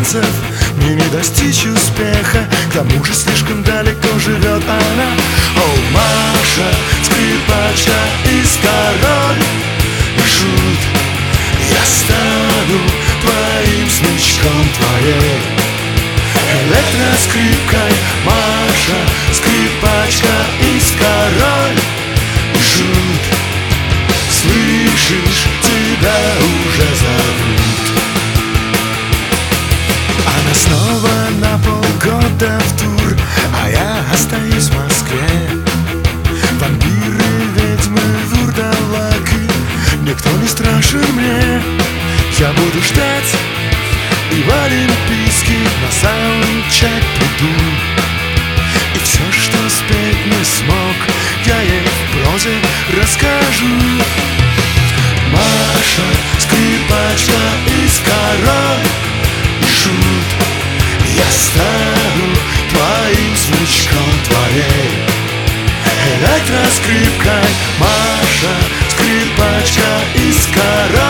танцев мне не достичь успеха, к тому же слишком далеко живет она. О, Маша, скрипачка из король и шут, я стану твоим смычком твоей электроскрипкой. Маша, скрипачка из король и шут, слышишь, тебя уже зовут. Она снова на полгода в тур, а я остаюсь в Москве. Вампиры, ведьмы, вурдалаки, никто не страшен мне. Я буду ждать и в Олимпийский на саундчек приду. И все, что спеть не смог, я ей в прозе расскажу. Маша, скрипачка из король и шут, я стану твоим смычком твоей электроскрипкой. Маша, скрипачка из король